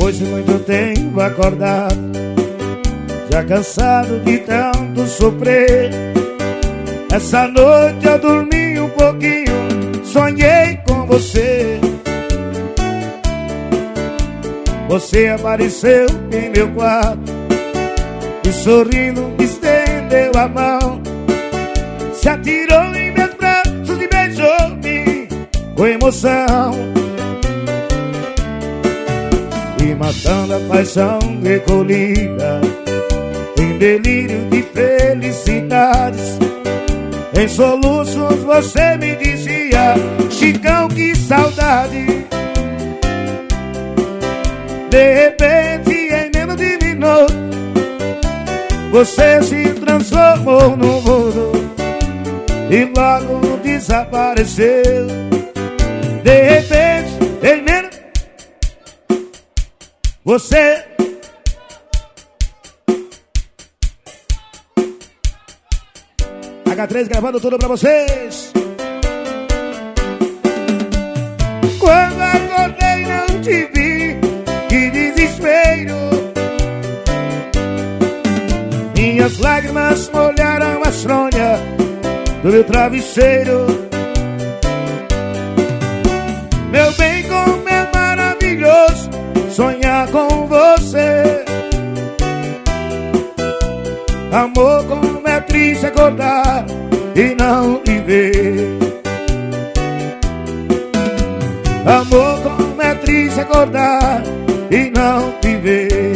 Depois de muito tempo acordado, já cansado de tanto sofrer, essa noite eu dormi um pouquinho, sonhei com você. Você apareceu em meu quarto e sorrindo me estendeu a mão, se atirou em meus braços e beijou-me com emoção, e matando a paixão recolhida em delírio de felicidades, em soluços você me dizia: Chicão, que saudade. De repente, em menos de minuto, você se transformou no mundo e logo desapareceu. De repente, em menos, você... H3 gravando tudo pra vocês. Quando acordei não te vi, que desespero. Minhas lágrimas molharam a fronha do meu travesseiro. Meu bem, como é maravilhoso sonhar com você. Amor, como é triste acordar e não te ver. Amor, como é triste acordar e não te ver.